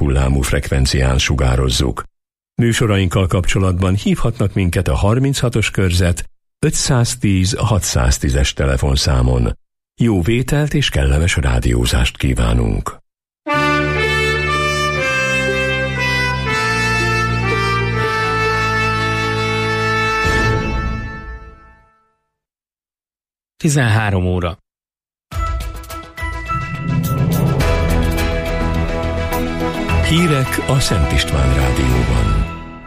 hullámú frekvencián sugározzuk. Műsorainkkal kapcsolatban hívhatnak minket a 36-os körzet 510-610-es telefonszámon. Jó vételt és kellemes rádiózást kívánunk! (13 óra). Hírek a Szent István Rádióban.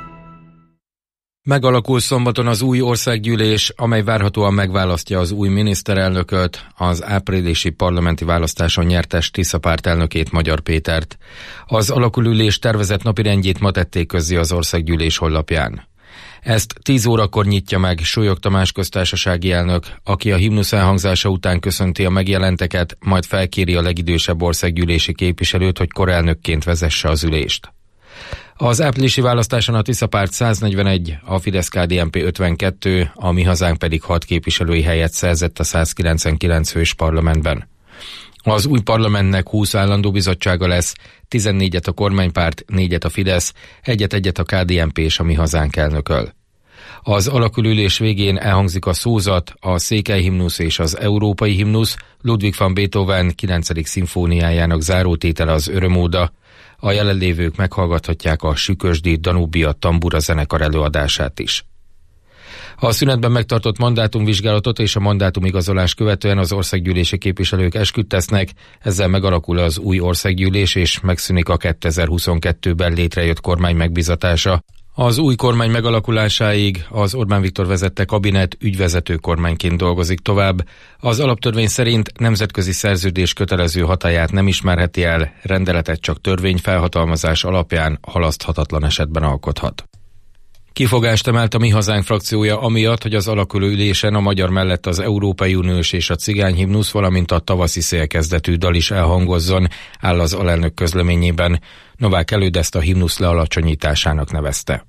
Megalakul szombaton az új országgyűlés, amely várhatóan megválasztja az új miniszterelnököt, az áprilisi parlamenti választáson nyertes Tisza párt elnökét, Magyar Pétert. Az alakulülés tervezett napirendjét ma tették közzé az országgyűlés honlapján. Ezt 10 órakor nyitja meg Súlyog Tamás köztársasági elnök, aki a himnusz elhangzása után köszönti a megjelenteket, majd felkéri a legidősebb országgyűlési képviselőt, hogy korelnökként vezesse az ülést. Az áprilisi választáson a Tisza párt 141, a Fidesz-KDNP 52, a Mi Hazánk pedig 6 képviselői helyet szerzett a 199 fős parlamentben. Az új parlamentnek 20 állandó bizottsága lesz, 14-et a kormánypárt, 4-et a Fidesz, 1-et a KDNP és a Mi Hazánk elnököl. Az alakulülés végén elhangzik a szózat, a székely himnusz és az európai himnusz, Ludwig van Beethoven 9. szimfóniájának zárótétele az Örömóda. A jelenlévők meghallgathatják a Sükösdi Danubia tambura zenekar előadását is. A szünetben megtartott mandátumvizsgálatot és a mandátumigazolás követően az országgyűlési képviselők esküt tesznek, ezzel megalakul az új országgyűlés és megszűnik a 2022-ben létrejött kormány megbízatása. Az új kormány megalakulásáig az Orbán Viktor vezette kabinet ügyvezető kormányként dolgozik tovább. Az alaptörvény szerint nemzetközi szerződés kötelező hatályát nem ismerheti el, rendeletet csak törvényfelhatalmazás alapján halaszthatatlan esetben alkothat. Kifogást emelt a Mi Hazánk frakciója amiatt, hogy az alakuló ülésen a magyar mellett az Európai Uniós és a cigány himnusz, valamint a tavaszi szélkezdetű dal is elhangozzon, áll az alelnök közleményében. Novák Előd ezt a himnusz lealacsonyításának nevezte.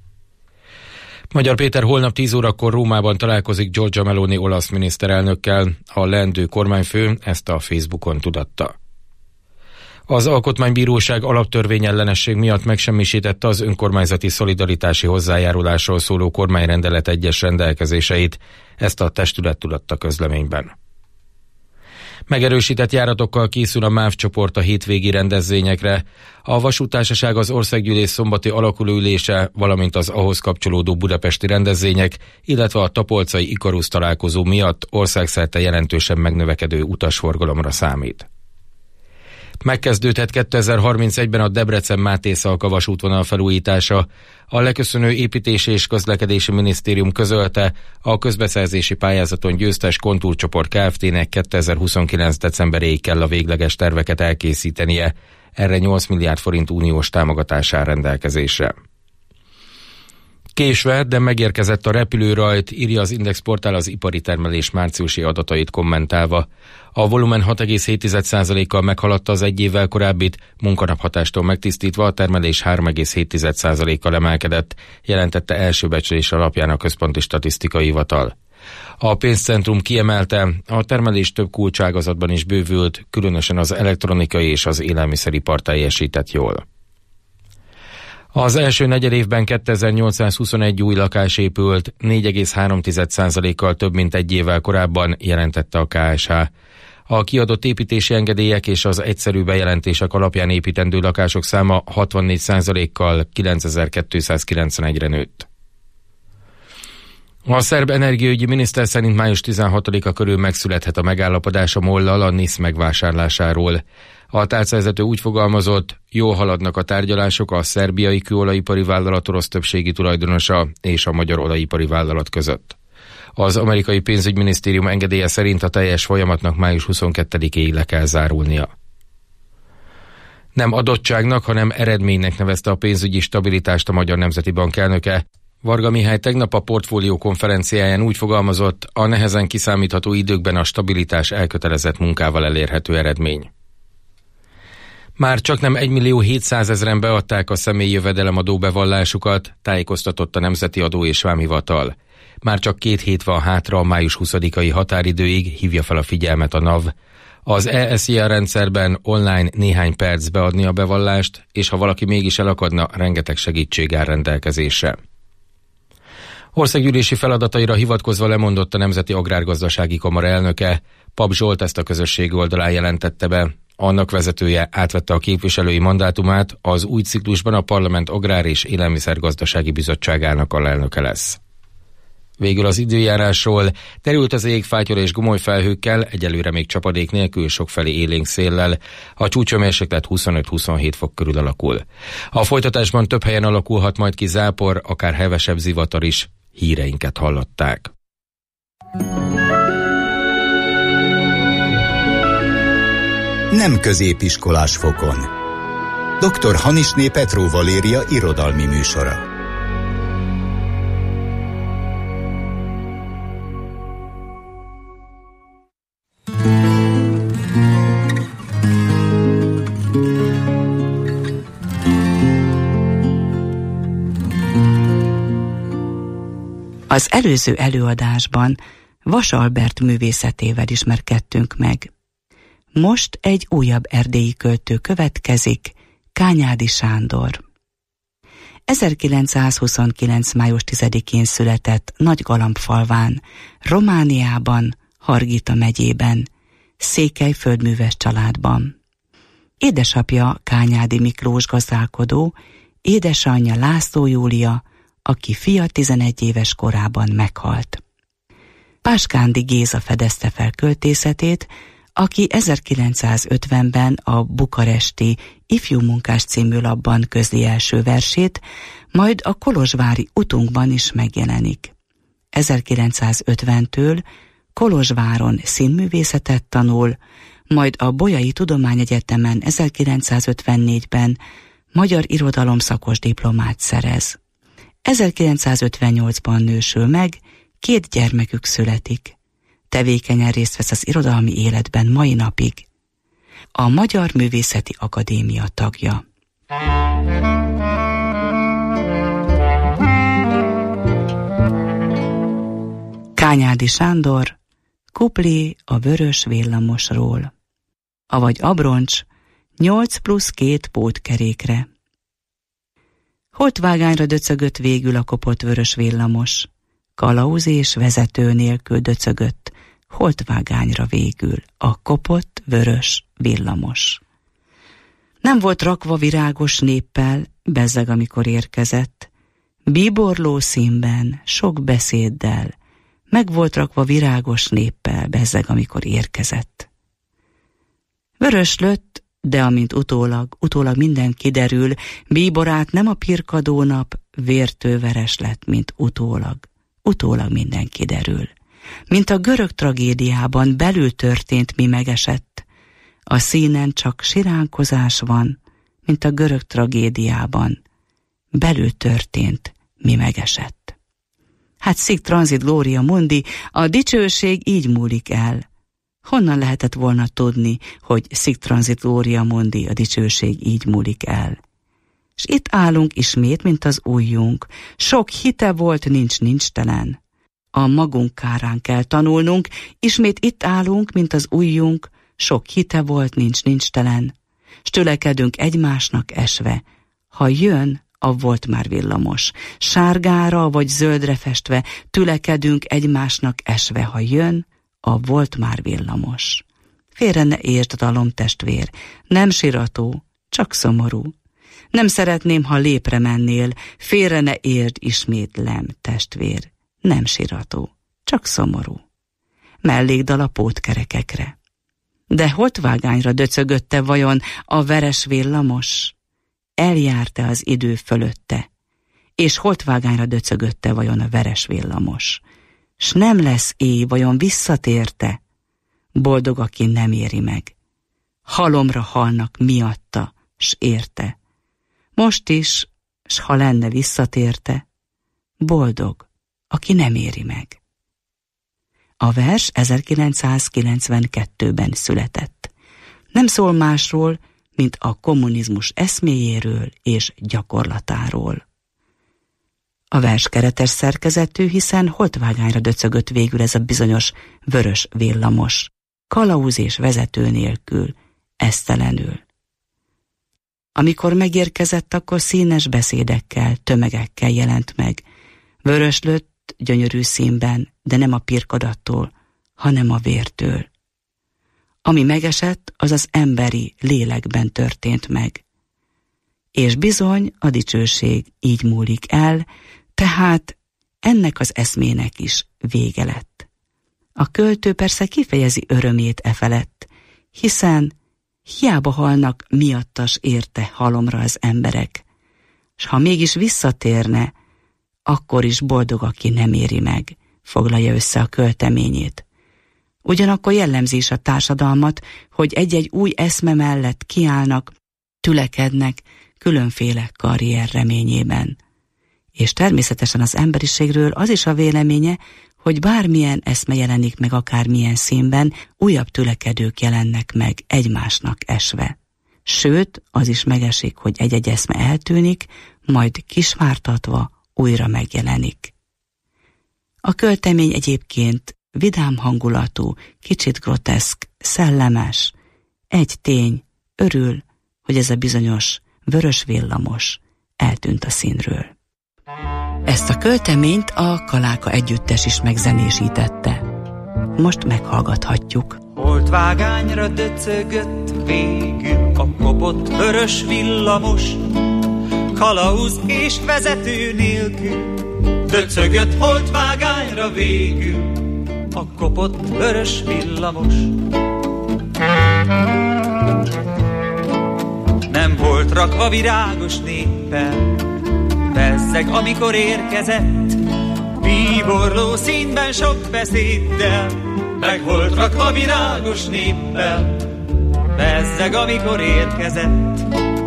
Magyar Péter holnap 10 órakor Rómában találkozik Giorgia Meloni olasz miniszterelnökkel, a leendő kormányfő ezt a Facebookon tudatta. Az Alkotmánybíróság alaptörvényellenesség miatt megsemmisítette az önkormányzati szolidaritási hozzájárulásról szóló kormányrendelet egyes rendelkezéseit, ezt a testület tudatta közleményben. Megerősített járatokkal készül a MÁV csoport a hétvégi rendezvényekre. A vasúttársaság az országgyűlés szombati alakulóülése, valamint az ahhoz kapcsolódó budapesti rendezvények, illetve a tapolcai Ikarusz találkozó miatt országszerte jelentősen megnövekedő utasforgalomra számít. Megkezdődhet 2031-ben a Debrecen-Máté-Szalka vasútvonal felújítása. A leköszönő építési és közlekedési minisztérium közölte, a közbeszerzési pályázaton győztes Kontúrcsoport Kft-nek 2029. decemberéig kell a végleges terveket elkészítenie. Erre 8 milliárd forint uniós támogatás áll rendelkezésre. Késve, de megérkezett a repülőrajt, írja az Index portál az ipari termelés márciusi adatait kommentálva. A volumen 6,7%-kal meghaladta az egy évvel korábbit, munkanaphatástól megtisztítva a termelés 3,7%-kal emelkedett, jelentette első becslés alapján a Központi Statisztikai Hivatal. A pénzcentrum kiemelte, a termelés több kulcságazatban is bővült, különösen az elektronikai és az élelmiszeripar teljesített jól. Az első negyedévben 2821 új lakás épült, 4,3%-kal több, mint egy évvel korábban, jelentette a KSH. A kiadott építési engedélyek és az egyszerű bejelentések alapján építendő lakások száma 64%-kal 9291-re nőtt. A szerb energiaügyi miniszter szerint május 16-a körül megszülethet a megállapodás a MOL-lal a NISZ megvásárlásáról. A tárcavezető úgy fogalmazott, jól haladnak a tárgyalások a szerbiai kőolajipari vállalat orosz többségi tulajdonosa és a magyar olajipari vállalat között. Az amerikai pénzügyminisztérium engedélye szerint a teljes folyamatnak május 22-éig le kell zárulnia. Nem adottságnak, hanem eredménynek nevezte a pénzügyi stabilitást a Magyar Nemzeti Bank elnöke. Varga Mihály tegnap a portfólió konferenciáján úgy fogalmazott, a nehezen kiszámítható időkben a stabilitás elkötelezett munkával elérhető eredmény. Már csaknem 1.700.000-en beadták a személyi jövedelemadó bevallásukat, tájékoztatott a Nemzeti Adó és Vámhivatal. Már csak 2 hét van hátra a május 20-ai határidőig, hívja fel a figyelmet a NAV. Az ESIA rendszerben online néhány perc beadni a bevallást, és ha valaki mégis elakadna, rengeteg segítség áll rendelkezésre. Országgyűlési feladataira hivatkozva lemondott a Nemzeti Agrárgazdasági Kamara elnöke. Pap Zsolt ezt a közösség oldalán jelentette be. Annak vezetője átvette a képviselői mandátumát, az új ciklusban a Parlament Agrár- és Élelmiszergazdasági Bizottságának alelnöke lesz. Végül az időjárásról: terült az ég fáttyol és gomoly felhőkkel, egyelőre még csapadék nélkül, sokfelé élénk széllel. A csúcshőmérséklet 25-27 fok körül alakul. A folytatásban több helyen alakulhat majd ki zápor, akár hevesebb zivatar is. Híreinket hallották. Nem középiskolás fokon. Dr. Hanisné Petró Valéria irodalmi műsora. Az előző előadásban Vas Albert művészetével ismerkedtünk meg. Most egy újabb erdélyi költő következik, Kányádi Sándor. 1929. május 10-én született Nagygalambfalván, Romániában, Hargita megyében, székely földműves családban. Édesapja Kányádi Miklós gazdálkodó, édesanyja László Júlia, aki fia 11 éves korában meghalt. Páskándi Géza fedezte fel költészetét, aki 1950-ben a bukaresti Ifjú Munkás című lapban közli első versét, majd a kolozsvári Utunkban is megjelenik. 1950-től Kolozsváron színművészetet tanul, majd a Bolyai Tudományegyetemen 1954-ben magyar irodalom szakos diplomát szerez. 1958-ban nősül meg, 2 gyermekük születik. Tevékenyen részt vesz az irodalmi életben mai napig. A Magyar Művészeti Akadémia tagja. Kányádi Sándor, kuplé a vörös villamosról. Avagy abroncs 8+2 pótkerékre. Holtvágányra döcögött végül a kopott vörös villamos. Kalauz és vezető nélkül döcögött holtvágányra végül a kopott vörös villamos. Nem volt rakva virágos néppel, bezzeg amikor érkezett. Bíborló színben, sok beszéddel, meg volt rakva virágos néppel, bezzeg amikor érkezett. Vörös lött, de amint utólag minden kiderül, bíborát nem a pirkadó nap, vértőveres lett, mint utólag minden kiderül. Mint a görög tragédiában belül történt, mi megesett. A színen csak siránkozás van, mint a görög tragédiában. Belül történt, mi megesett. Hát sic transit gloria mundi, a dicsőség így múlik el. Honnan lehetett volna tudni, hogy sic transit gloria mundi, a dicsőség így múlik el? És itt állunk ismét, mint az ujjunk. Sok hite volt, nincs telen. A magunk kárán kell tanulnunk, ismét itt állunk, mint az ujjunk. Sok hite volt, nincs telen. S tülekedünk egymásnak esve. Ha jön, a volt már villamos. Sárgára vagy zöldre festve, tülekedünk egymásnak esve. Ha jön, a volt már villamos. Félre ne értsd, dalom testvér, nem sirató, csak szomorú. Nem szeretném, ha lépre mennél, félre ne értsd, ismétlem, testvér, nem sirató, csak szomorú. Mellékdal a pótkerekekre. De holtvágányra döcögötte vajon a veres villamos? Eljárte az idő fölötte, és holtvágányra döcögötte vajon a veres villamos? S nem lesz éj, vajon visszatérte? Boldog, aki nem éri meg. Halomra halnak miatta, s érte. Most is, s ha lenne visszatérte, boldog, aki nem éri meg. A vers 1992-ben született. Nem szól másról, mint a kommunizmus eszméjéről és gyakorlatáról. A vers keretes szerkezetű, hiszen holtvágányra döcögött végül ez a bizonyos vörös villamos. kalauz és vezető nélkül, esztelenül. Amikor megérkezett, akkor színes beszédekkel, tömegekkel jelent meg, vöröslött, gyönyörű színben, de nem a pirkadattól, hanem a vértől. Ami megesett, az az emberi lélekben történt meg. És bizony a dicsőség így múlik el, tehát ennek az eszmének is vége lett. A költő persze kifejezi örömét e felett, hiszen hiába halnak miattas érte halomra az emberek, s ha mégis visszatérne, akkor is boldog, aki nem éri meg, foglalja össze a költeményét. Ugyanakkor jellemzi is a társadalmat, hogy egy-egy új eszme mellett kiállnak, tülekednek különféle karrier reményében. És természetesen az emberiségről az is a véleménye, hogy bármilyen eszme jelenik meg akármilyen színben, újabb tülekedők jelennek meg egymásnak esve. Sőt, az is megesik, hogy egy-egy eszme eltűnik, majd kisvártatva újra megjelenik. A költemény egyébként vidám hangulatú, kicsit groteszk, szellemes. Egy tény, örül, hogy ez a bizonyos vörös villamos eltűnt a színről. Ezt a költeményt a Kaláka együttes is megzenésítette. Most meghallgathatjuk. Holtvágányra döcögött végül a kopott vörös villamos, kalauz és vezető nélkül. Döcögött holtvágányra végül a kopott vörös villamos. Nem volt rakva virágos néppel, bezzeg, amikor érkezett, bíborló színben sok beszéddel, meg volt rakva virágos néppel, bezzeg, amikor érkezett.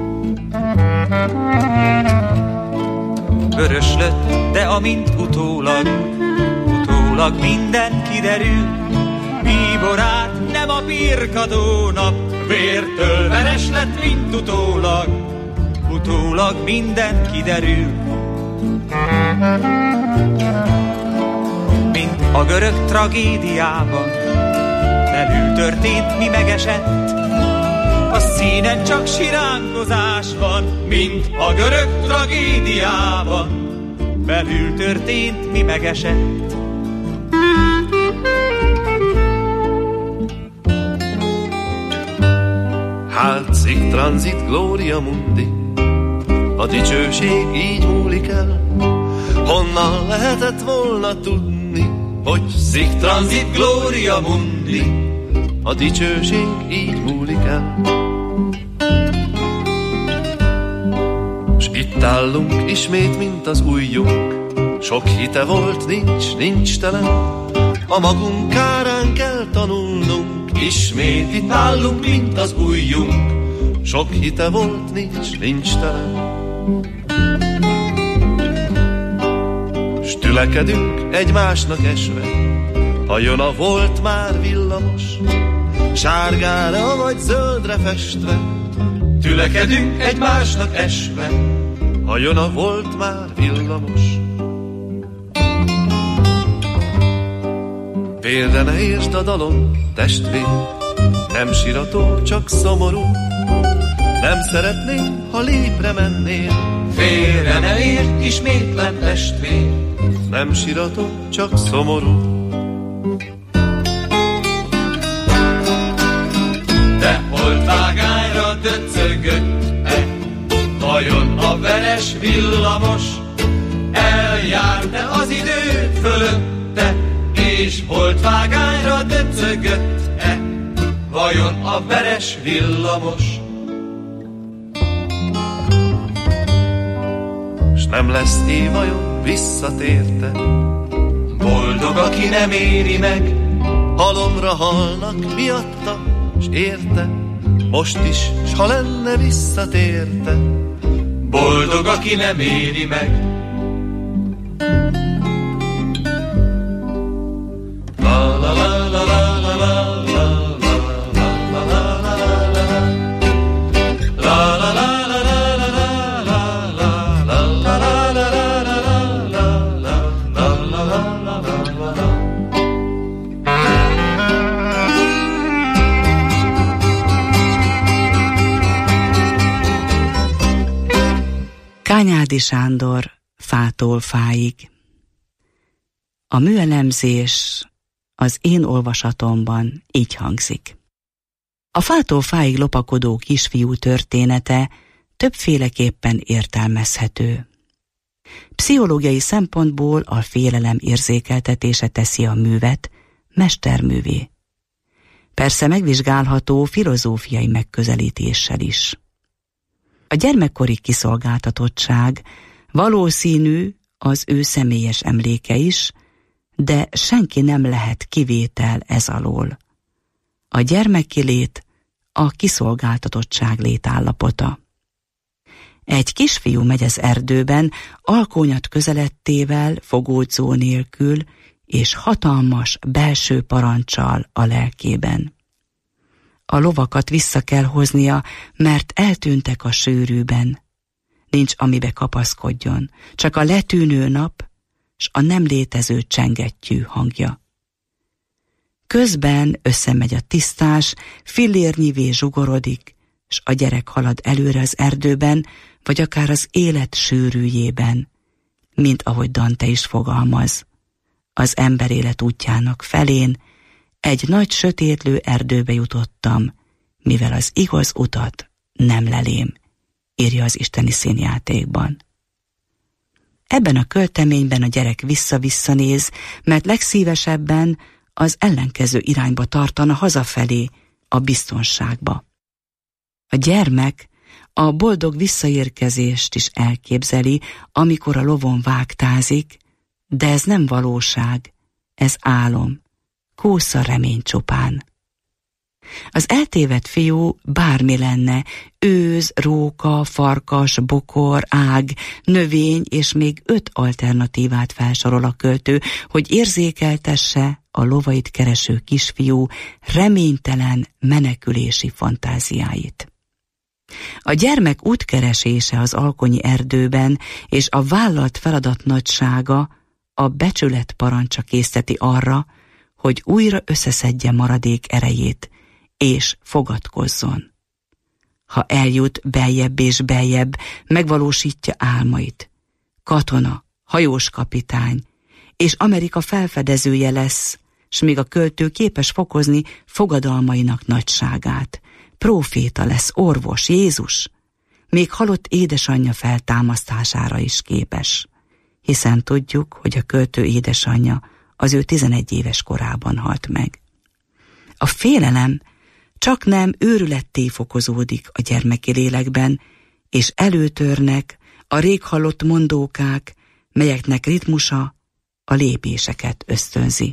Vörös lett, de amint utólag minden kiderül, bíborát nem a pirkadó nap, vértől veres lett, mint utólag minden kiderül. Mint a görög tragédiában, belül történt, mi megesett, a színen csak siránkozás van, mint a görög tragédiában, belül történt, mi megesett. Hát sic transit gloria mundi, a dicsőség így múlik el. Honnan lehetett volna tudni, hogy sic transit gloria mundi, a dicsőség így múlik el. S itt állunk ismét, mint az ujjunk, sok hite volt, nincs telen, a magunk kárán kell tanulnunk. Ismét itt állunk, mint az ujjunk, sok hite volt, nincs telen. S tülekedünk egymásnak esve, ha jön a volt már villamos, sárgára vagy zöldre festve. Tülekedünk egymásnak esve, ha jön a volt már villamos. Félre ne értsd a dalom, testvér, nem sirató, csak szomorú. Nem szeretném, ha lépre mennél. Félre ne értsd, ismétlem, testvér, nem sirató, csak szomorú. De holtvágányra döcögött-e vajon a veres villamos? Eljárta az idő fölötte, és holtvágányra döcögött-e vajon a veres villamos? S nem lesz vajon visszatérte, boldog, aki nem éri meg, halomra halnak miatta, s érte, most is, s ha lenne visszatérte, boldog, aki nem éri meg. Bányádi Sándor, Fától fáig. A műelemzés az én olvasatomban így hangzik. A fától fáig lopakodó kisfiú története többféleképpen értelmezhető. Pszichológiai szempontból a félelem érzékeltetése teszi a művet mesterművé. Persze megvizsgálható filozófiai megközelítéssel is. A gyermekkori kiszolgáltatottság valószínű az ő személyes emléke is, de senki nem lehet kivétel ez alól. A gyermeki lét a kiszolgáltatottság létállapota. Egy kisfiú megy az erdőben, alkonyat közelettével, fogódzó nélkül és hatalmas belső parancsal a lelkében. A lovakat vissza kell hoznia, mert eltűntek a sűrűben. Nincs, amibe kapaszkodjon, csak a letűnő nap s a nem létező csengettyű hangja. Közben összemegy a tisztás, fillérnyivé zsugorodik, s a gyerek halad előre az erdőben, vagy akár az élet sűrűjében, mint ahogy Dante is fogalmaz. Az ember élet útjának felén egy nagy sötétlő erdőbe jutottam, mivel az igaz utat nem lelém, írja az isteni színjátékban. Ebben a költeményben a gyerek vissza-vissza néz, mert legszívesebben az ellenkező irányba tartana hazafelé, a biztonságba. A gyermek a boldog visszaérkezést is elképzeli, amikor a lovon vágtázik, de ez nem valóság, ez álom, kósza remény csupán. Az eltévedt fiú bármi lenne, őz, róka, farkas, bokor, ág, növény, és még 5 alternatívát felsorol a költő, hogy érzékeltesse a lovait kereső kisfiú reménytelen menekülési fantáziáit. A gyermek útkeresése az alkonyi erdőben és a vállalt feladat nagysága a becsület parancsa készteti arra, hogy újra összeszedje maradék erejét, és fogadkozzon. Ha eljut beljebb és beljebb, megvalósítja álmait. Katona, hajós kapitány, és Amerika felfedezője lesz, s még a költő képes fokozni fogadalmainak nagyságát. Próféta lesz, orvos, Jézus, még halott édesanyja feltámasztására is képes, hiszen tudjuk, hogy a költő édesanyja az ő 11 éves korában halt meg. A félelem csak nem őrületté fokozódik a gyermeki lélekben, és előtörnek a rég hallott mondókák, melyeknek ritmusa a lépéseket ösztönzi.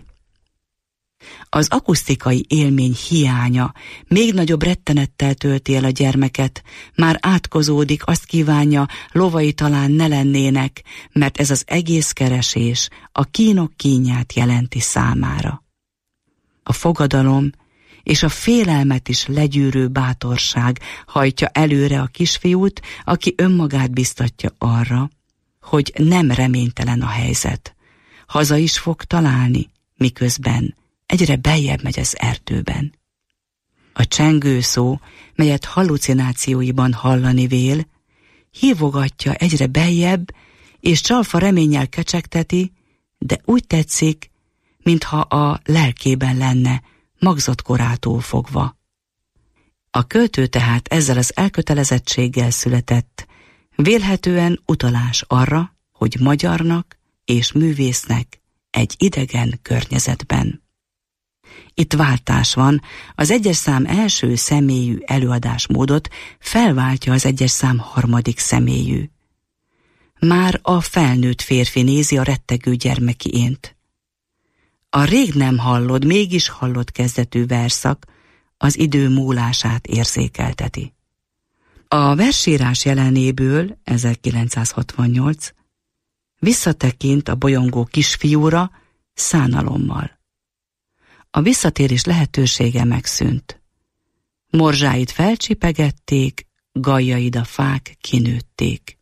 Az akusztikai élmény hiánya még nagyobb rettenettel tölti el a gyermeket, már átkozódik, azt kívánja, lovai talán ne lennének, mert ez az egész keresés a kínok kínját jelenti számára. A fogadalom és a félelmet is legyűrő bátorság hajtja előre a kisfiút, aki önmagát biztatja arra, hogy nem reménytelen a helyzet. Haza is fog találni, miközben egyre beljebb megy az erdőben. A csengő szó, melyet hallucinációiban hallani vél, hívogatja egyre beljebb, és csalfa reménnyel kecsegteti, de úgy tetszik, mintha a lelkében lenne, magzott korától fogva. A költő tehát ezzel az elkötelezettséggel született, vélhetően utalás arra, hogy magyarnak és művésznek egy idegen környezetben. Itt váltás van, az egyes szám első személyű előadásmódot felváltja az egyes szám harmadik személyű. Már a felnőtt férfi nézi a rettegő gyermeki ént. A rég nem hallod, mégis hallott kezdetű verszak az idő múlását érzékelteti. A versírás jelenéből 1968 visszatekint a bolyongó kisfiúra szánalommal. A visszatérés lehetősége megszűnt. Morzsáit felcsipegették, gajjaid a fák kinőtték.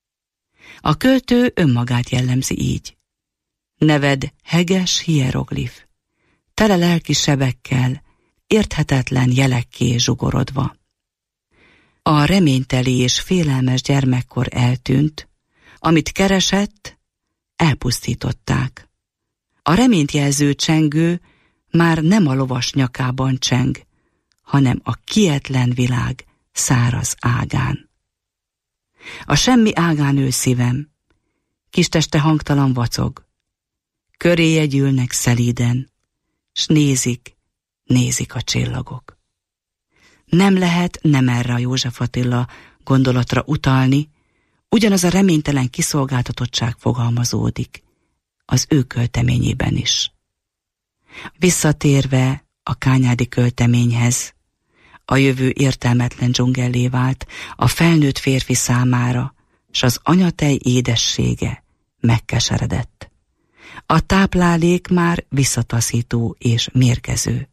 A költő önmagát jellemzi így. Neved heges hieroglif, tele lelki sebekkel, érthetetlen jelekké zsugorodva. A reményteli és félelmes gyermekkor eltűnt, amit keresett, elpusztították. A reményt jelző csengő már nem a lovas nyakában cseng, hanem a kietlen világ száraz ágán. A semmi ágán ül szívem, kisteste hangtalan vacog, köréje gyűlnek szelíden, s nézik a csillagok. Nem lehet nem erre a József Attila gondolatra utalni, ugyanaz a reménytelen kiszolgáltatottság fogalmazódik az ő költeményében is. Visszatérve a kányádi költeményhez, a jövő értelmetlen dzsungellé vált a felnőtt férfi számára, s az anyatej édessége megkeseredett. A táplálék már visszataszító és mérgező.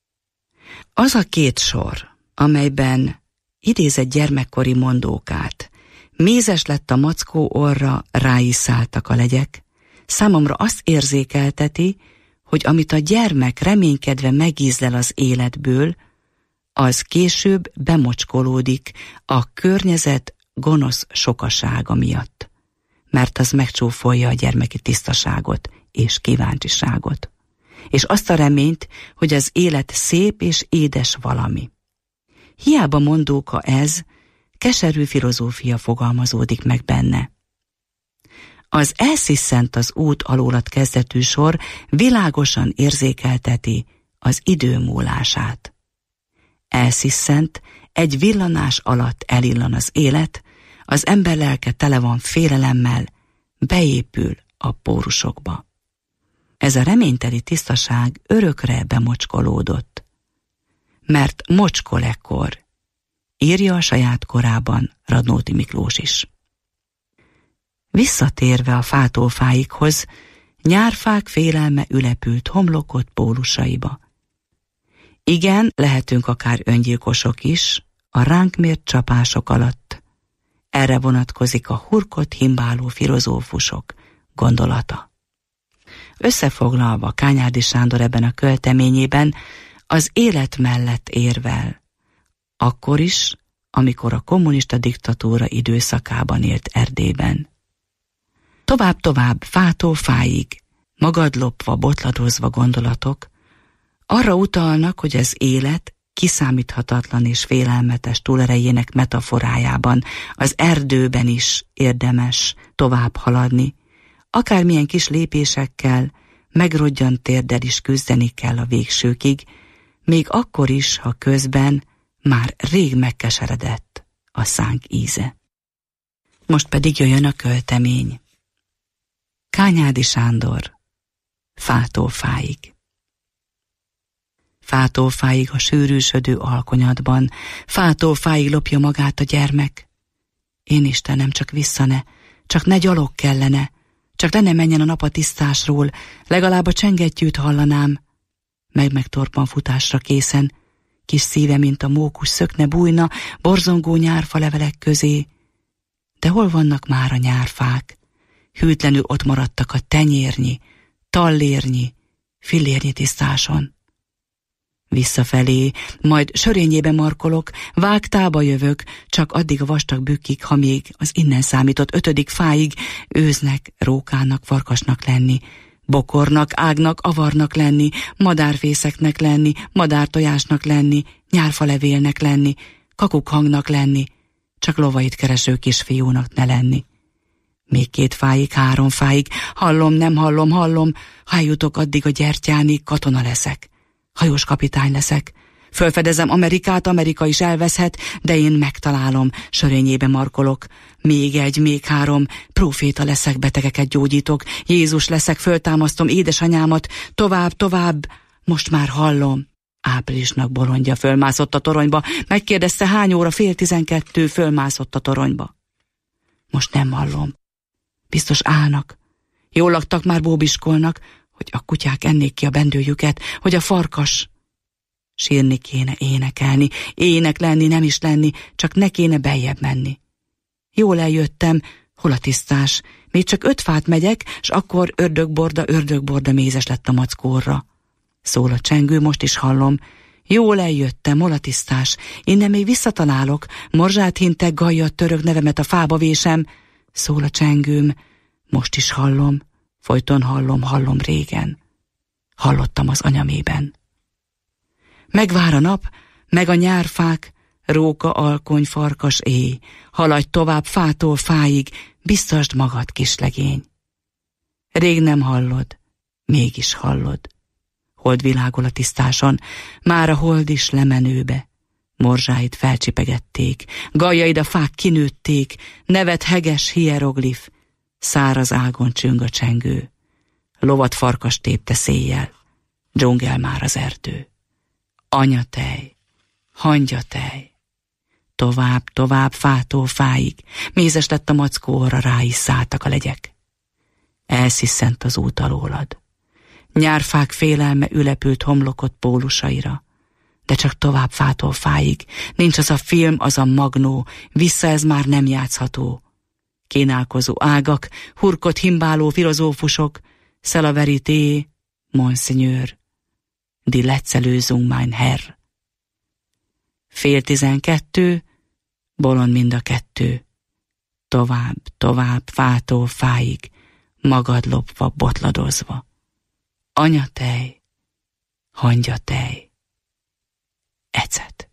Az a két sor, amelyben idézett gyermekkori mondókát, mézes lett a mackó orra, ráiszáltak a legyek, számomra azt érzékelteti, hogy amit a gyermek reménykedve megízlel az életből, az később bemocskolódik a környezet gonosz sokasága miatt, mert az megcsúfolja a gyermeki tisztaságot és kíváncsiságot, és azt a reményt, hogy az élet szép és édes valami. Hiába mondóka ez, keserű filozófia fogalmazódik meg benne. Az elsziszent az út alólat kezdetű sor világosan érzékelteti az idő múlását. Elsziszent, egy villanás alatt elillan az élet, az ember lelke tele van félelemmel, beépül a pórusokba. Ez a reményteli tisztaság örökre bemocskolódott. Mert mocskol ekkor, írja a saját korában Radnóti Miklós is. Visszatérve a fától fáikhoz, nyárfák félelme ülepült homlokot pólusaiba. Igen, lehetünk akár öngyilkosok is, a ránk mért csapások alatt. Erre vonatkozik a hurkot himbáló filozófusok gondolata. Összefoglalva Kányádi Sándor ebben a költeményében az élet mellett érvel, akkor is, amikor a kommunista diktatúra időszakában élt Erdélyben. Tovább-tovább, fától fáig, magadlopva, botladozva gondolatok arra utalnak, hogy az élet kiszámíthatatlan és félelmetes túlerejének metaforájában az erdőben is érdemes tovább haladni, akármilyen kis lépésekkel, megrodjant térdel is küzdeni kell a végsőkig, még akkor is, ha közben már rég megkeseredett a szánk íze. Most pedig jöjjön a költemény. Kányádi Sándor, fától fáig. Fától fáig a sűrűsödő alkonyatban, fától fáig lopja magát a gyermek. Én Istenem, csak vissza ne, csak ne gyalog kellene, csak le ne menjen a nap a tisztásról, legalább a csengettyűt hallanám. Meg-megtorpan futásra készen, kis szíve, mint a mókus szökne bújna borzongó nyárfa levelek közé. De hol vannak már a nyárfák? Hűtlenül ott maradtak a tenyérnyi, tallérnyi, fillérnyi tisztáson. Visszafelé, majd sörényébe markolok, vágtába jövök, csak addig a vastag bükkig, ha még az innen számított 5. fáig őznek, rókának, farkasnak lenni, bokornak, ágnak, avarnak lenni, madárfészeknek lenni, madártojásnak lenni, nyárfalevélnek lenni, kakukhangnak lenni, csak lovait kereső kisfiúnak ne lenni. Még 2 fáig, 3 fáig, hallom, nem hallom, hallom, ha eljutok addig a gyertyánig, katona leszek. Hajós kapitány leszek. Fölfedezem Amerikát, Amerika is elveszhet, de én megtalálom, sörényébe markolok. Még 1, még 3, próféta leszek, betegeket gyógyítok, Jézus leszek, föltámasztom édesanyámat, tovább, most már hallom. Áprilisnak bolondja fölmászott a toronyba, megkérdezte hány óra, 11:30, fölmászott a toronyba. Most nem hallom. Biztos állnak. Jól laktak már bóbiskolnak, hogy a kutyák ennék ki a bendőjüket, hogy a farkas. Sírni kéne, énekelni, éneklenni, nem is lenni, csak ne kéne beljebb menni. Jól eljöttem, hol a tisztás? Még csak 5 fát megyek, s akkor ördögborda mézes lett a mackórra. Szól a csengő, most is hallom. Jól eljöttem, molatisztás, innen még visszatalálok, morzsát hintek, gajjat török, nevemet a fába vésem. Szól a csengőm, most is hallom, folyton hallom régen. Hallottam az anyamében. Megvár a nap, meg a nyárfák, róka, alkony, farkas, éj. Haladj tovább fától fáig, biztasd magad, kislegény. Rég nem hallod, mégis hallod. Hold világol a tisztáson, már a hold is lemenőbe. Morzsáid felcsipegették, gajjaid a fák kinőtték, nevet heges hieroglif, száraz ágon csüng a csengő. Lovat farkas tépte széjjel, dzsungel már az erdő. Anyatej, hangyatej, tovább, fától fáig, mézes lett a mackó orra, rá is szálltak a legyek. Elsziszent az út alólad. Nyárfák félelme ülepült homlokot pólusaira, de csak tovább fától fáig, nincs az a film, az a magnó, vissza ez már nem játszható. Kínálkozó ágak, hurkot himbáló filozófusok, c'est la vérité, monseigneur, die letzte Lösung, mein Herr. 11:30, bolond mind a kettő, tovább, fától fáig, magad lopva, botladozva. Anyatej, hangyatej, ecet.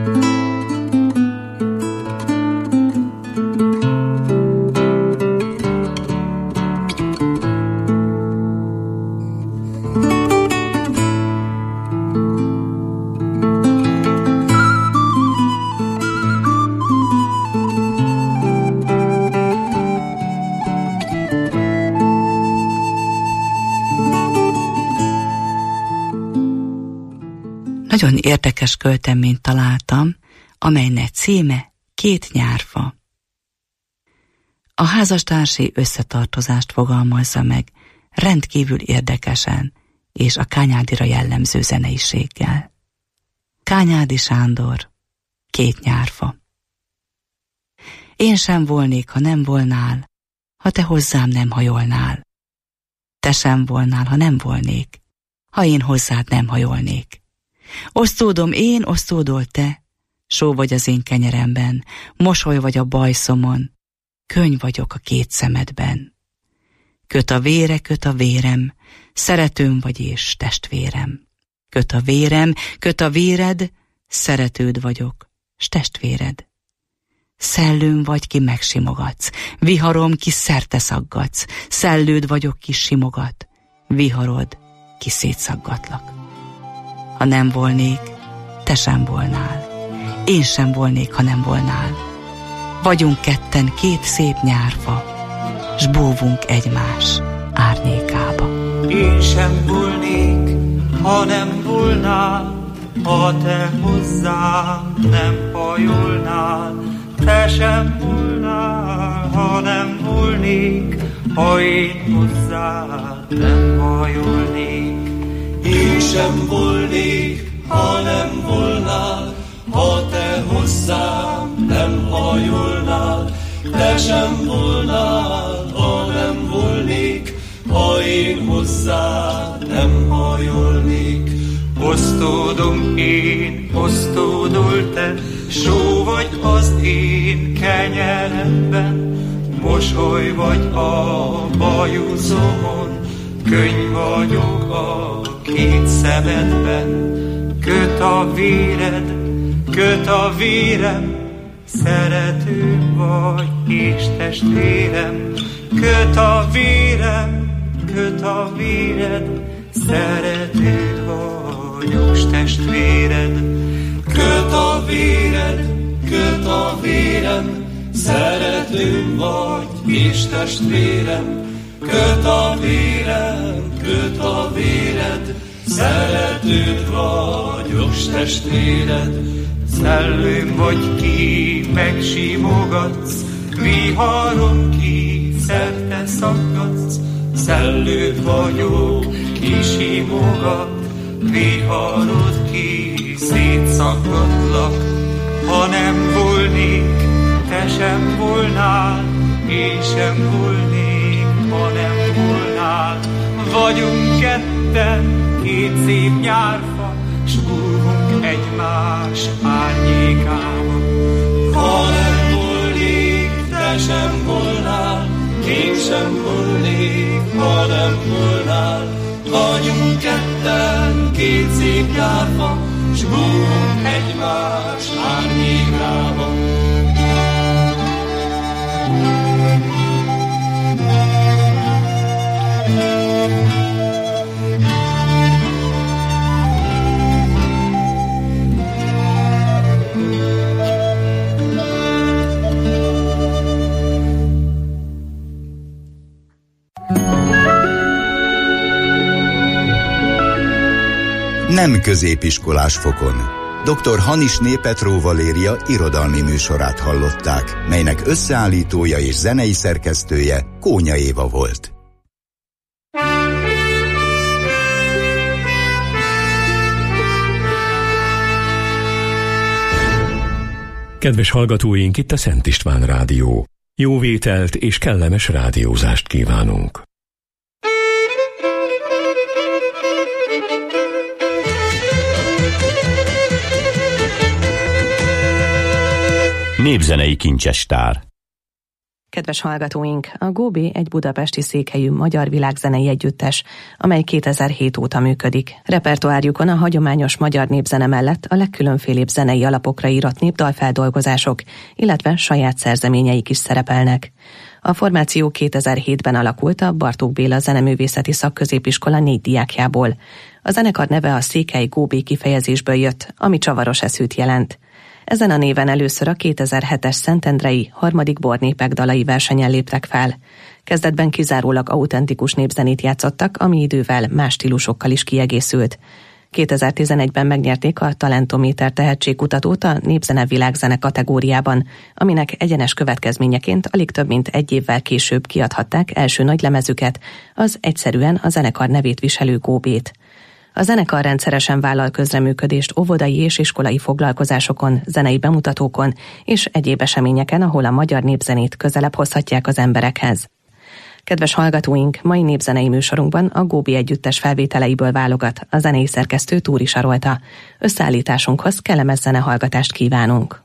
Nagyon érdekes költeményt találtam, amelynek címe 2 nyárfa. A házastársi összetartozást fogalmazza meg rendkívül érdekesen és a Kányádira jellemző zeneiséggel. Kányádi Sándor, 2 nyárfa. Én sem volnék, ha nem volnál, ha te hozzám nem hajolnál. Te sem volnál, ha nem volnék, ha én hozzád nem hajolnék. Osztódom én, osztódol te, só vagy az én kenyeremben, mosoly vagy a bajszomon, könny vagyok a 2 szemedben. Köt a vére, köt a vérem, szeretőm vagy és testvérem. Köt a vérem, köt a véred, szeretőd vagyok, s testvéred. Szellőm vagy, ki megsimogatsz, viharom, ki szerte szaggatsz, szellőd vagyok, ki simogat, viharod, ki szétszaggatlak. Ha nem volnék, te sem volnál, én sem volnék, ha nem volnál. Vagyunk ketten 2 szép nyárfa, s búvunk egymás árnyékába. Én sem volnék, ha nem volnál, ha te hozzám nem hajolnál. Te sem volnál, ha nem volnék, ha én hozzád nem hajolnék. Én sem volnék, ha nem volnál, ha te hozzám nem hajolnál. Te sem volnál, ha nem volnék, ha én hozzád nem hajolnék. Osztódom én, osztódol te, só vagy az én kenyeremben, mosoly vagy a bajuzomon, könny vagyok a 2 szemedben. Köt a véred, köt a vérem, szeretőm vagy és testvérem. Köt a vérem, köt a véred, szeretőd vagyok, s testvéred. Köt a véred, köt a vérem, szeretőm vagy és testvérem. Köt a vérem, köt a véred, szeretőd vagyok, s testvéred. Szellőm vagy, ki megsimogatsz, viharom, ki szerte szaggatsz. Szellőd vagyok, ki simogat, viharod, ki szétszaggatlak. Ha nem volnék, te sem volnál, én sem volnék, ha nem volnál. Vagyunk ketten, 2 szép nyárfa, s búvunk egymás árnyékába. Ha nem volnék, te sem volnál, én sem volnék, ha nem volnál. Vagyunk ketten, két szép járva, s bújunk egymás árnyékába. Nem középiskolás fokon. Dr. Hanisné Petró Valéria irodalmi műsorát hallották, melynek összeállítója és zenei szerkesztője Kónya Éva volt. Kedves hallgatóink, itt a Szent István Rádió. Jó vételt és kellemes rádiózást kívánunk! Népzenei kincsestár. Kedves hallgatóink, a Góbé egy budapesti székhelyű magyar világzenei együttes, amely 2007 óta működik. Repertoárjukon a hagyományos magyar népzene mellett a legkülönfélébb zenei alapokra írott népdalfeldolgozások, illetve saját szerzeményeik is szerepelnek. A formáció 2007-ben alakult a Bartók Béla Zeneművészeti Szakközépiskola 4 diákjából. A zenekar neve a székhely Góbé kifejezésből jött, ami csavaros eszűt jelent. Ezen a néven először a 2007-es Szentendrei 3. Bornépek dalai versenyen léptek fel. Kezdetben kizárólag autentikus népzenét játszottak, ami idővel más stílusokkal is kiegészült. 2011-ben megnyerték a Talentométer tehetségkutatót a népzene világzene kategóriában, aminek egyenes következményeként alig több mint egy évvel később kiadhatták első nagylemezüket, az egyszerűen a zenekar nevét viselő Góbét. A zenekar rendszeresen vállal közreműködést óvodai és iskolai foglalkozásokon, zenei bemutatókon és egyéb eseményeken, ahol a magyar népzenét közelebb hozhatják az emberekhez. Kedves hallgatóink, mai népzenei műsorunkban a Góbé együttes felvételeiből válogat a zenei szerkesztő Túri Sarolta. Összeállításunkhoz kellemes zenehallgatást kívánunk!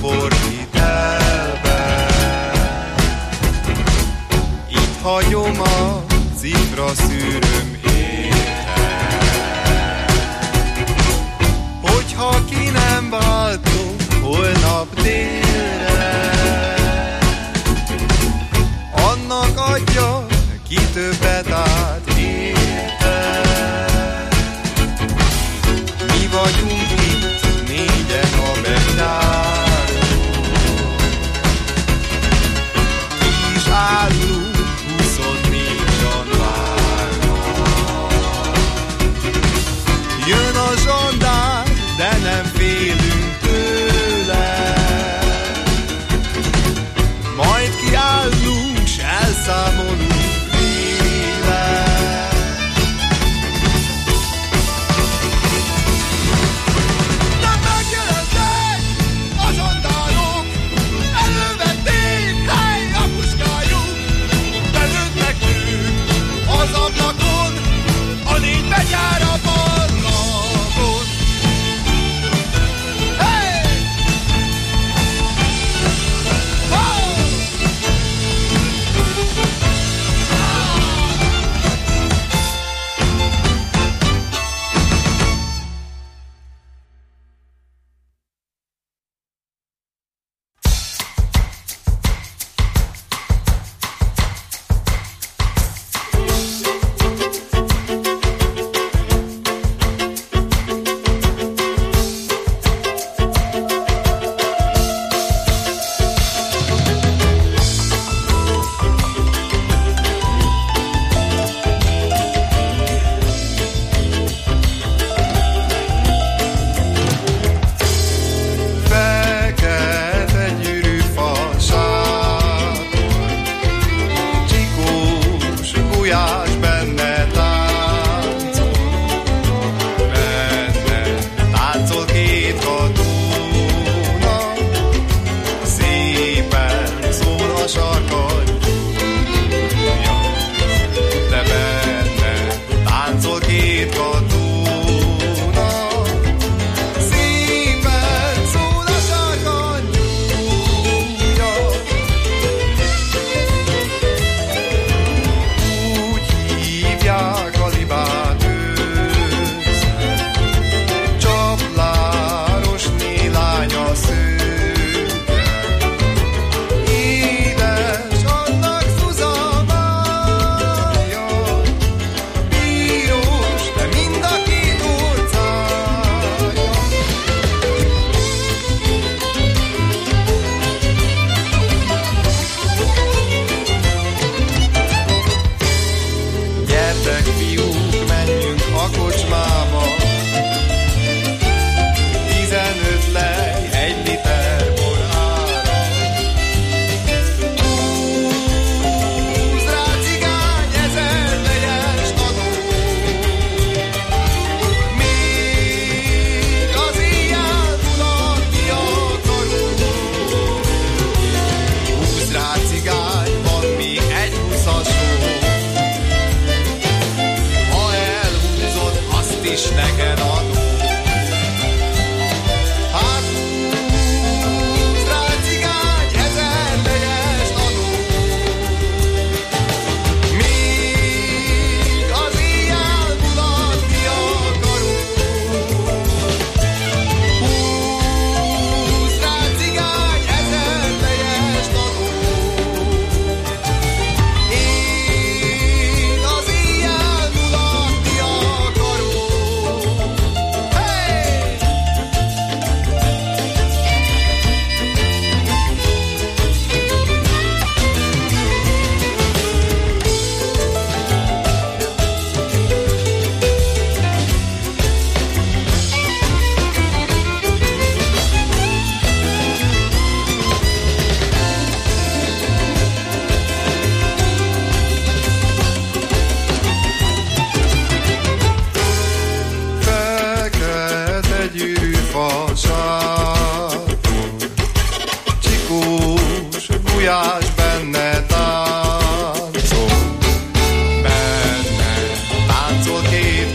fordít elbe. Itt hagyom a cifra szűröm hogyha ki nem váltunk holnap délre, annak adja ki többet átérte. Mi vagyunk itt négyen a bejáron, ki is állunk 24-an várnak. Jön a zsandár, de nem félünk tőle, majd kiállunk, s elszámolunk véle. Nem megjelentek a zsandárok, elővették, hely a puskájuk, belőttek ők az ablakon, a 4 begyár a barlakon. gulyás benne táncol, benne táncol két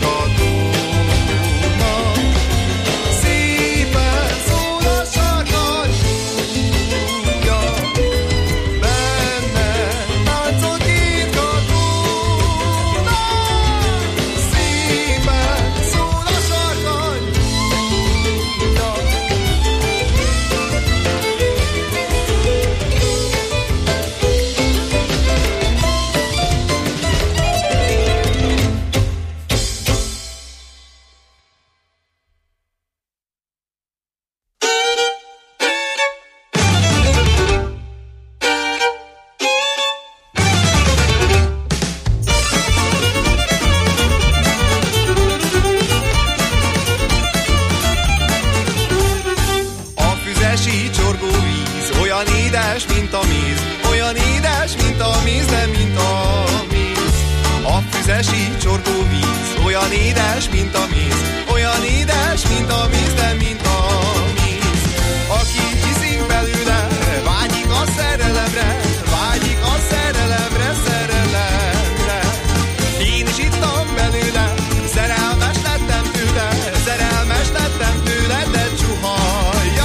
katona, szépen szól a sarkad, olyan édes, mint a méz, olyan édes, mint a méz, de mint a méz. A füzesi csorgó víz, olyan édes, mint a méz, olyan édes, mint a méz, de mint a méz. Aki iszik belőle, vágyik a szerelemre, vágyik a szerelemre, szerelemre. Én is ittam belőle, szerelmes lettem tőle, szerelmes lettem tőle, de csuhajja.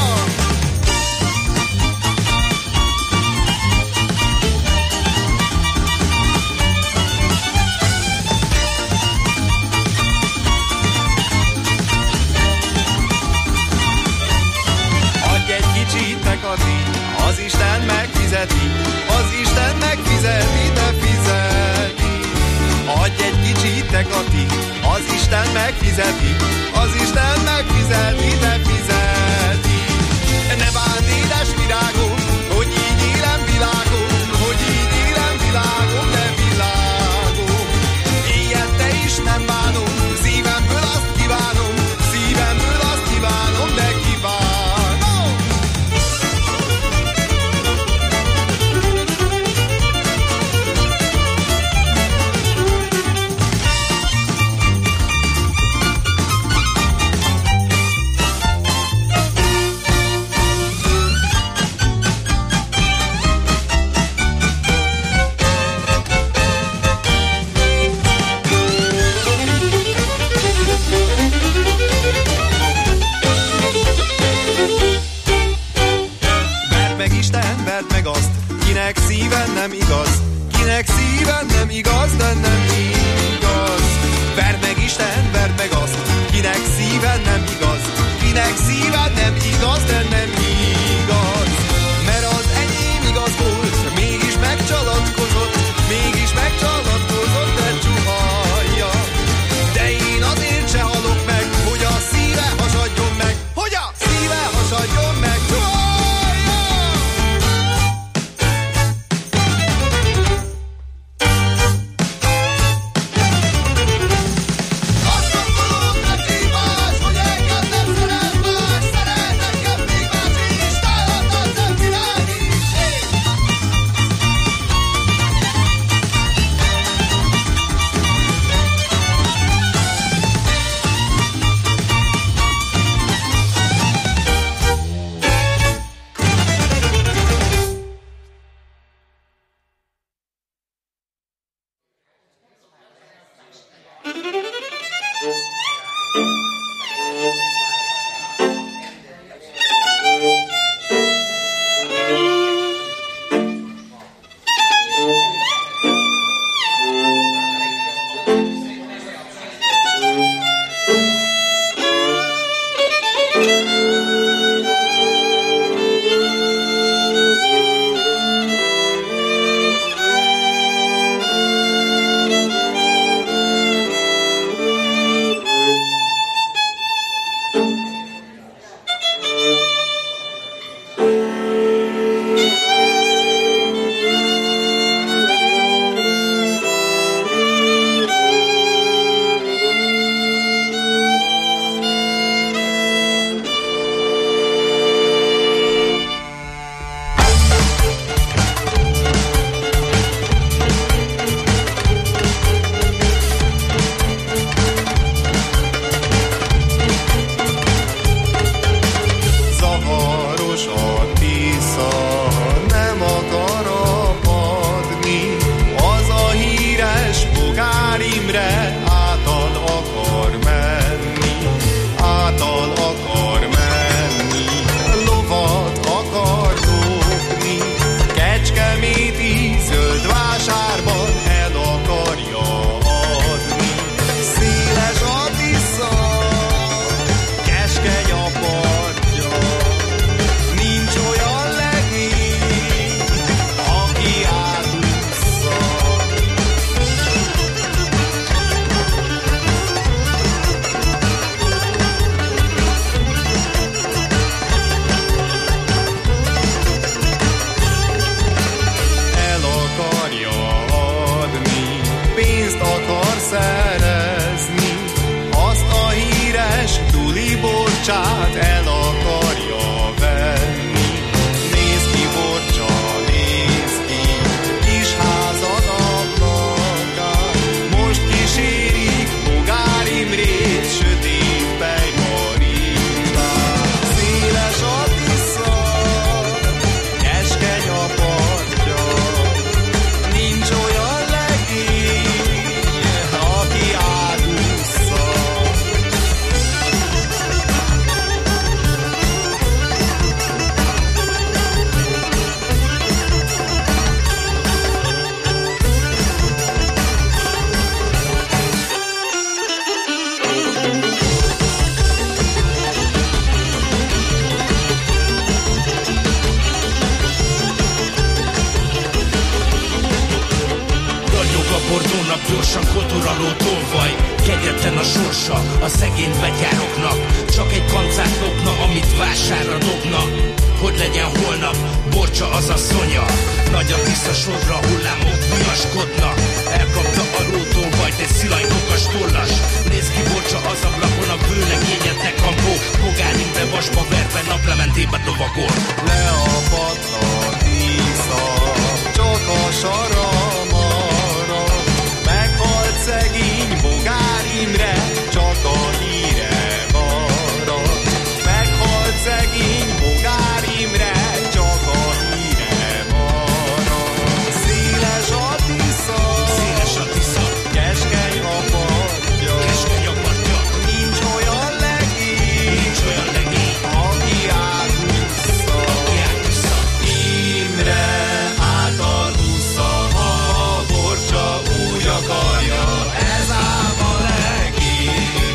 Adj egy kicsit nekati, az Isten megfizeti, az Isten megfizeti, de fizeti. Adj egy kicsit nekati, az Isten megfizeti, az Isten megfizeti, de fizeti. Ne bánt édes virágom, hogy így élem világom, hogy így élem világom, de világom. Éjjel te is nem bánom, szívemből azt kívánom, szívemből azt kívánom, de kívánom. Kinek szíven nem igaz, kinek szíven nem igaz, de nem igaz. Verd meg Isten, verd meg azt, kinek szíven nem igaz, kinek szíven nem igaz, de nem igaz. Mert az enyém igaz volt, mégis megcsalatkozott, mégis megcsalatkozott, de csuhajja. De én azért se halok meg, hogy a szíve hasadjon meg, hogy a szíve hasadjon meg, csuhajja. Azt gondolom, hogy gyorsan kotoraló tolvaj. Kegyetlen a sorsa a szegény betyároknak, csak egy kancát lopna, amit vásárra dobna. Hogy legyen holnap, Borcsa az asszonya, nagy a Tisza sodra, hullámok viaskodnak. Elkapta a lótolvajt egy szilany kokas tollas. Néz ki Borcsa az ablakon, a bőlegényednek kampó. Pogárimbe vasba verve, naplementébe lovagol. Leapadt a Tisza, csak a saramara. Meghalt szegény Bogár Imre, csak a híre marad. Meghalt szegény Bogár Imre, csak a híre marad. Széles a Tisza, keskeny a partja, nincs olyan legény, aki átússza. Imre átadússza, ha a Borcsa úgy akarja, ez ám a legény.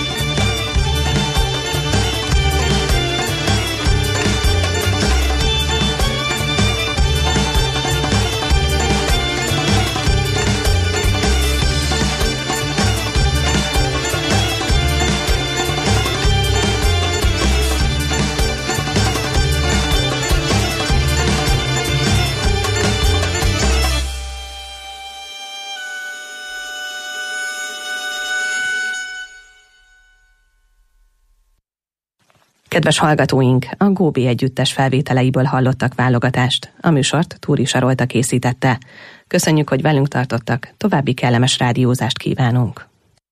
Kedves hallgatóink, a Góbi együttes felvételeiből hallottak válogatást. A műsort Túri Sarolta készítette. Köszönjük, hogy velünk tartottak, további kellemes rádiózást kívánunk.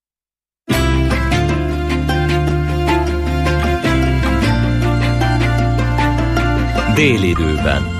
Délidőben.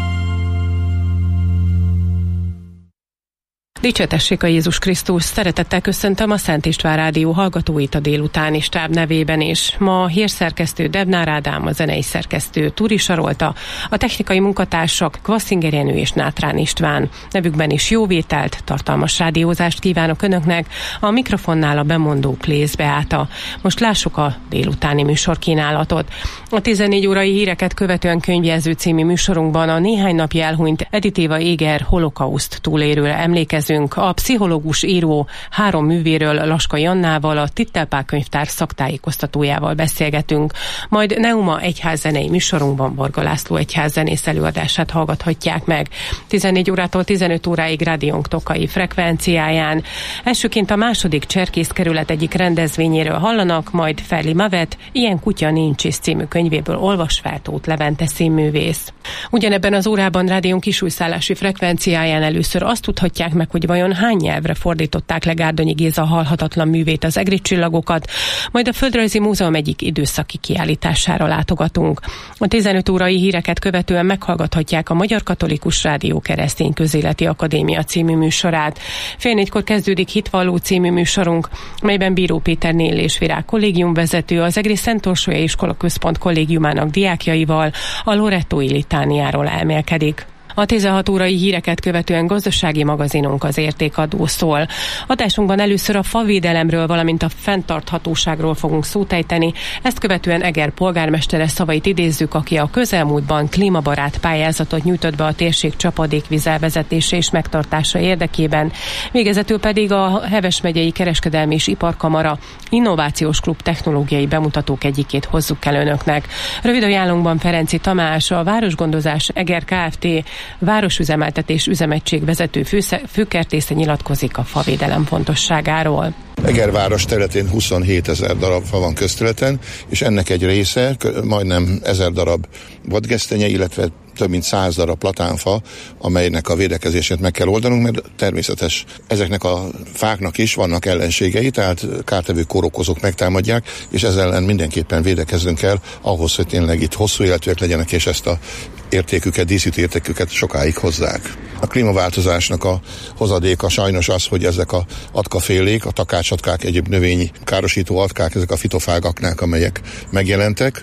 Dicsőtessék a Jézus Krisztus! Szeretettel köszöntöm a Szent István Rádió hallgatóit a délutáni stáb nevében is. Ma a hírszerkesztő Debnár Ádám, a zenei szerkesztő Túri Sarolta, a technikai munkatársak Kvasszinger Jenő és Nátrán István. Nevükben is jó vételt, tartalmas rádiózást kívánok Önöknek, a mikrofonnál a bemondó Klész Beáta. Most lássuk a délutáni műsorkínálatot. A 14 órai híreket követően Könyvjelző című műsorunkban a néhány napja elhunyt Edith Éva Éger holokauszt túlélőre emlékezünk. A pszichológus író 3 művéről, Laskai Annával, a Tittelpál könyvtár szaktájékoztatójával beszélgetünk. Majd Neuma egyházzenei műsorunkban Varga László egyházzenész előadását hallgathatják meg. 14 órától 15 óráig rádiónk tokai frekvenciáján. Elsőként a második Cserkészkerület egyik rendezvényéről hallanak, majd Ferli Mavet, Ilyen kutya nincs is című könyvéből olvas fel Tóth Levente színművész. Ugyanebben az órában rádiónk kisújszállási frekvenciáján először azt tudhatják meg, hogy vajon hány nyelvre fordították le Gárdonyi Géza halhatatlan művét, az Egri csillagokat, majd a Földrajzi Múzeum egyik időszaki kiállítására látogatunk. A 15 órai híreket követően meghallgathatják a Magyar Katolikus Rádió Keresztény Közéleti Akadémia című műsorát. 3:30 kezdődik Hitvalló című műsorunk, melyben Bíró Péter Nél és Virág kollégium vezető az Egri Szent Orsolya Iskola Központ kollégiumának diákjaival a Lorettói litániáról elmélkedik. A 16 órai híreket követően gazdasági magazinunk az Értékadó szól. Adásunkban először a favédelemről, valamint a fenntarthatóságról fogunk szót ejteni. Ezt követően Eger polgármestere szavait idézzük, aki a közelmúltban klímabarát pályázatot nyújtott be a térség csapadékvízelvezetése és megtartása érdekében. Végezetül pedig a Heves megyei Kereskedelmi és Iparkamara Innovációs Klub technológiai bemutatók egyikét hozzuk el Önöknek. Rövid ajánlónkban Ferenci Tamás, a Városgondozás Eger Kft. Városüzemeltetés üzemegység vezető főkertésze nyilatkozik a favédelem fontosságáról. Eger város területén 27 000 darab fa van közterületen, és ennek egy része, majdnem 1000 darab vadgesztenye, illetve több mint 100 darab platánfa, amelynek a védekezését meg kell oldanunk, mert természetes. Ezeknek a fáknak is vannak ellenségei, tehát kártevő kórokozók megtámadják, és ezzel ellen mindenképpen védekeznünk kell ahhoz, hogy tényleg itt hosszú életűek legyenek, és ezt a értéküket, díszítő értéküket sokáig hozzák. A klímaváltozásnak a hozadéka sajnos az, hogy ezek a atkafélék, a takácsatkák, egyéb növényi károsító atkák, ezek a fitofágaknák, amelyek megjelentek.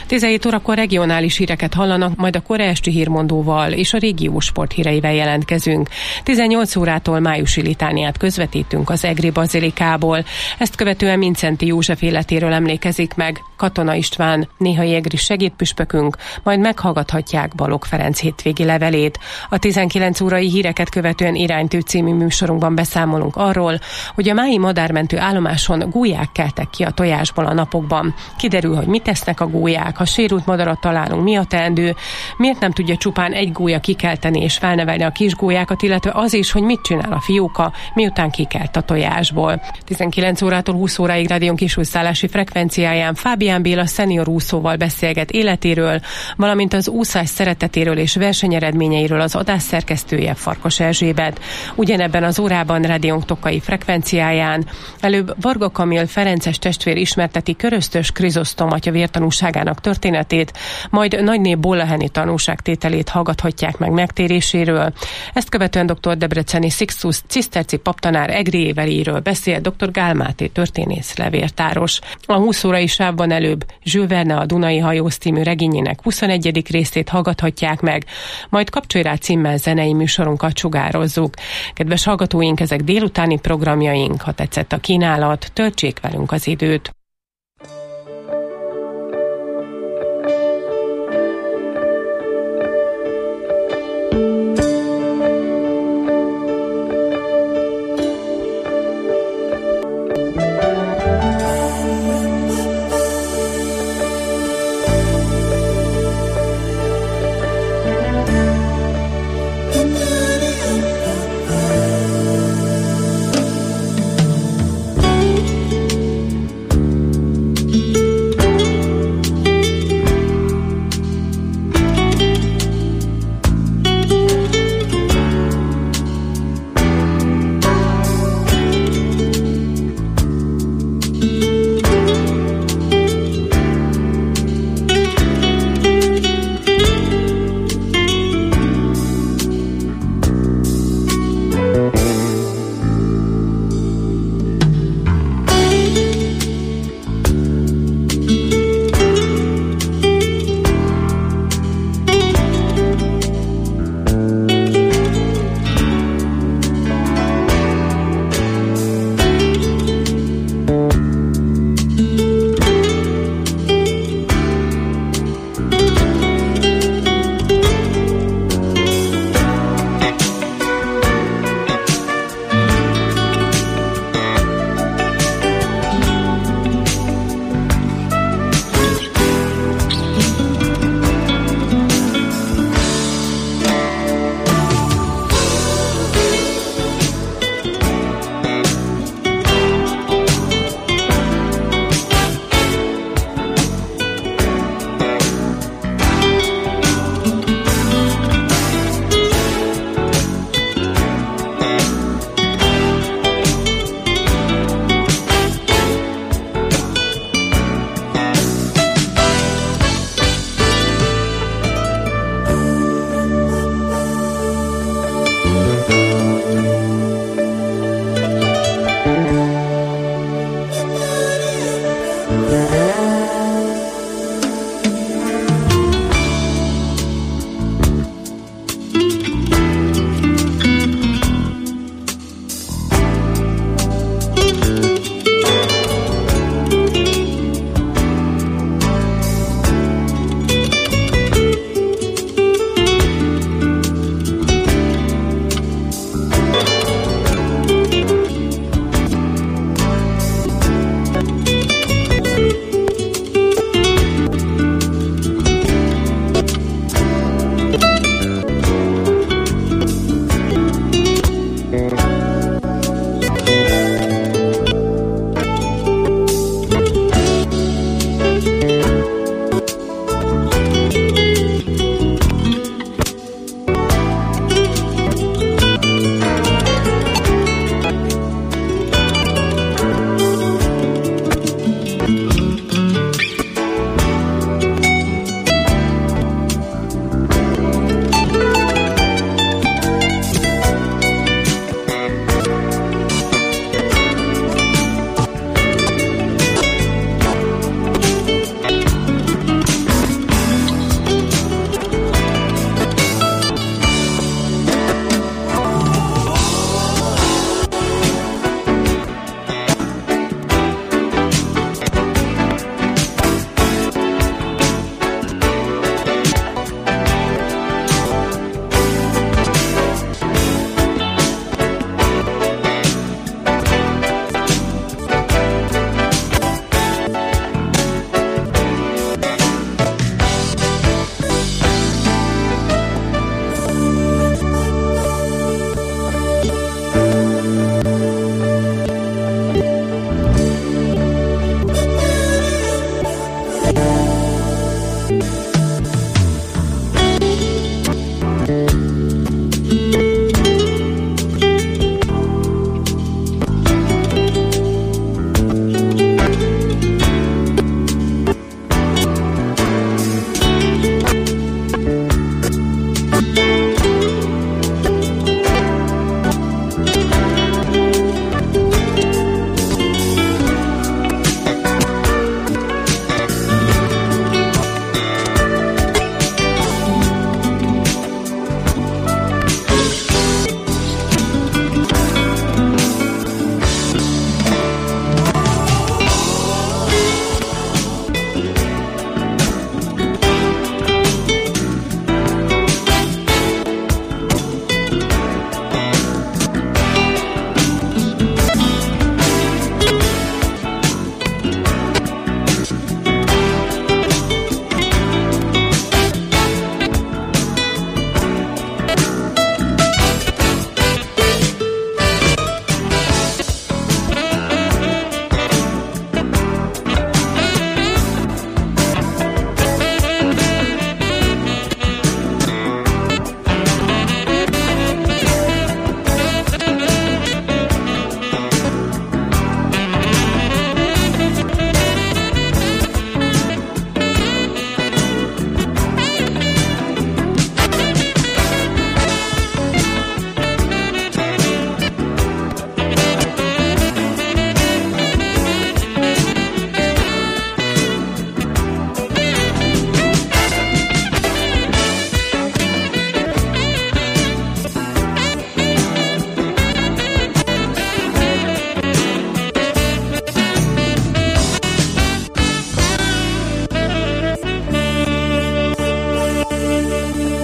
17 órakor regionális híreket hallanak, majd a kora esti hírmondóval és a régió sporthíreivel jelentkezünk. 18 órától májusi litániát közvetítünk az Egri bazilikából. Ezt követően Mindszenty József életéről emlékezik meg Katona István, néhai egri segédpüspökünk, majd meghallgathatják Balogh Ferenc hétvégi levelét. A 19 órai híreket követően Iránytű című műsorunkban beszámolunk arról, hogy a mályi madármentő állomáson gólyák keltek ki a tojásból a napokban. Kiderül, hogy mit tesznek a gólyák, ha sérült madarat találunk, mi a teendő, miért nem tudja csupán egy gólya kikelteni és felnevelni a kis gólyákat, illetve az is, hogy mit csinál a fióka, miután kikelt a tojásból. 19 órától 20 óráig rádión kisúszállási frekvenciáján Fábián Béla szenior úszóval beszélget életéről, valamint az úszás szeretetéről és versenyeredményeiről az adás szerkesztője, Farkas Erzsébet. Ugyanebben az órában rádiónk tokai frekvenciáján előbb Varga Kamil ferences testvér ismerteti Köröztös Krizosztom atya vértanúságának történetét, majd Nagyné Bollaheni tanúságtételét hallgathatják meg megtéréséről. Ezt követően dr. Debreceni Sixtus ciszterci paptanár egri éveléről beszél dr. Gál Máté történész levértáros. A 20 órai sávban előbb Jules Verne a Dunai hajóz című regényének 21. részét hallgathatják meg, majd Kapcsolj rá címmel zenei műsorunkat sugározzuk. Kedves hallgatóink, ezek délutáni programjaink, ha tetszett a kínálat, töltsék velünk az időt.